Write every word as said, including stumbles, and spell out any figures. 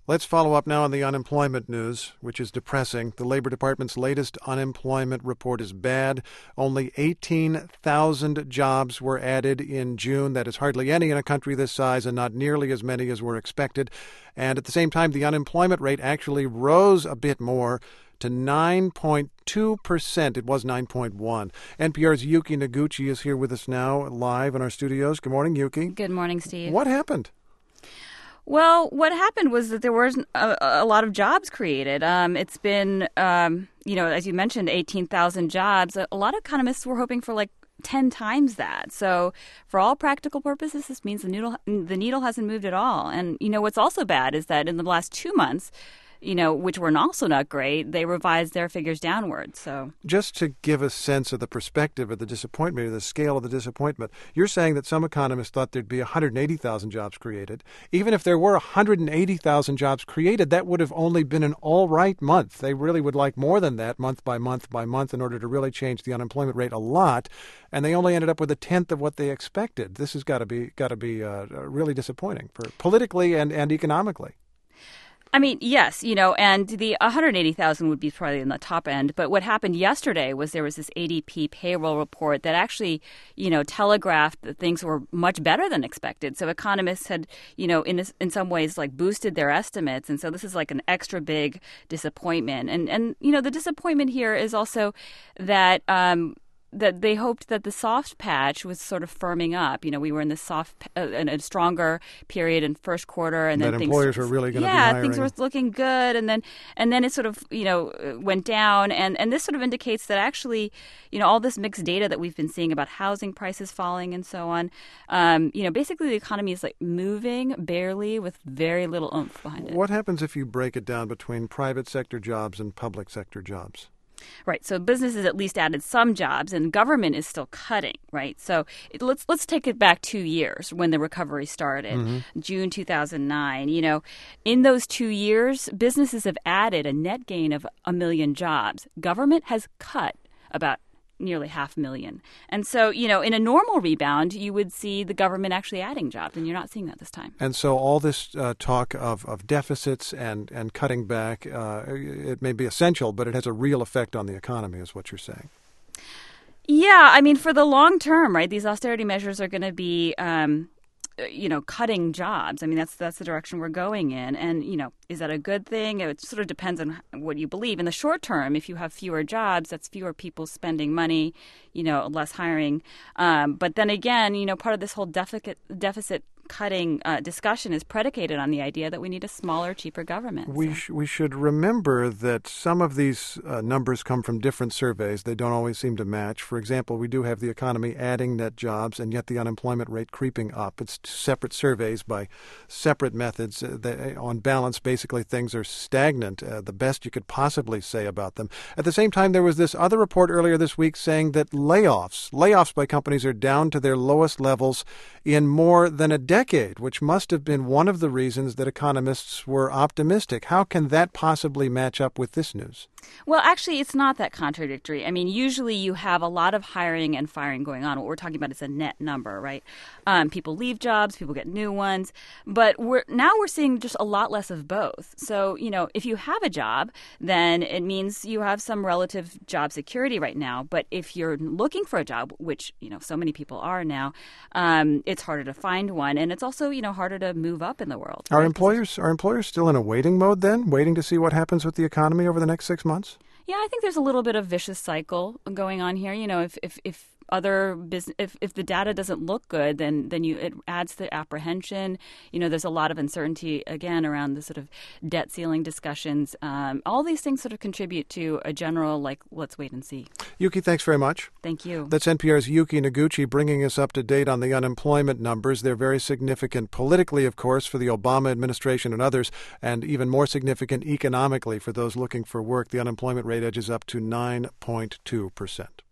Let's follow up now on the unemployment news, which is depressing. The Labor Department's latest unemployment report is bad. Only eighteen thousand jobs were added in June. That is hardly any in a country this size and not nearly as many as were expected. And at the same time, the unemployment rate actually rose a bit more to nine point two percent. It was nine point one. N P R's Yuki Noguchi is here with us now live in our studios. Good morning, Yuki. Good morning, Steve. What happened? Well, what happened was that there was a, a lot of jobs created. Um, it's been, um, you know, as you mentioned, eighteen thousand jobs. A, a lot of economists were hoping for like ten times that. So for all practical purposes, this means the needle, the needle hasn't moved at all. And, you know, what's also bad is that in the last two months, you know, which were also not great, they revised their figures downward. So just to give a sense of the perspective of the disappointment, or the scale of the disappointment, you're saying that some economists thought there'd be one hundred eighty thousand jobs created. Even if there were one hundred eighty thousand jobs created, that would have only been an all right month. They really would like more than that, month by month by month, in order to really change the unemployment rate a lot. And they only ended up with a tenth of what they expected. This has got to be got to be uh, really disappointing, for politically and, and economically. I mean, yes, you know, and the one hundred eighty thousand would be probably in the top end. But what happened yesterday was there was this A D P payroll report that actually, you know, telegraphed that things were much better than expected. So economists had, you know, in in some ways like boosted their estimates. And so this is like an extra big disappointment. And, and you know, the disappointment here is also that um that they hoped that the soft patch was sort of firming up. You know, we were in the soft, uh, in a stronger period in first quarter, and that then employers things, were really going to yeah, be hiring. things were looking good, and then and then it sort of you know went down, and and this sort of indicates that actually, you know, all this mixed data that we've been seeing about housing prices falling and so on, um, you know, basically the economy is like moving barely with very little oomph behind it. What happens if you break it down between private sector jobs and public sector jobs? Right. So businesses at least added some jobs, and government is still cutting. Right. So it, let's let's take it back two years when the recovery started, mm-hmm. June two thousand nine. You know, in those two years, businesses have added a net gain of a million jobs. Government has cut about nearly half a million. And so, you know, in a normal rebound, you would see the government actually adding jobs, and you're not seeing that this time. And so all this uh, talk of, of deficits and, and cutting back, uh, it may be essential, but it has a real effect on the economy, is what you're saying. Yeah, I mean, for the long term, right, these austerity measures are going to be um, you know, cutting jobs. I mean, that's that's the direction we're going in. And, you know, is that a good thing? It sort of depends on what you believe. In the short term, if you have fewer jobs, that's fewer people spending money, you know, less hiring. Um, but then again, you know, part of this whole deficit deficit cutting uh, discussion is predicated on the idea that we need a smaller, cheaper government. We so. sh- we should remember that some of these uh, numbers come from different surveys. They don't always seem to match. For example, we do have the economy adding net jobs and yet the unemployment rate creeping up. It's separate surveys by separate methods. Uh, they, on balance, basically things are stagnant, uh, the best you could possibly say about them. At the same time, there was this other report earlier this week saying that layoffs, layoffs by companies are down to their lowest levels in more than a decade. decade, which must have been one of the reasons that economists were optimistic. How can that possibly match up with this news? Well, actually, it's not that contradictory. I mean, usually you have a lot of hiring and firing going on. What we're talking about is a net number, right? Um, people leave jobs, people get new ones. But we're now we're seeing just a lot less of both. So, you know, if you have a job, then it means you have some relative job security right now. But if you're looking for a job, which, you know, so many people are now, um, it's harder to find one. And it's also, you know, harder to move up in the world. Are right? employers are employers still in a waiting mode then, waiting to see what happens with the economy over the next six months? Yeah, I think there's a little bit of vicious cycle going on here. You know, if if, if other business, if, if the data doesn't look good, then then you it adds to apprehension. You know, there's a lot of uncertainty again around the sort of debt ceiling discussions. Um, all these things sort of contribute to a general like let's wait and see. Yuki, thanks very much. Thank you. That's N P R's Yuki Noguchi bringing us up to date on the unemployment numbers. They're very significant politically, of course, for the Obama administration and others, and even more significant economically for those looking for work. The unemployment rate edges up to nine point two percent.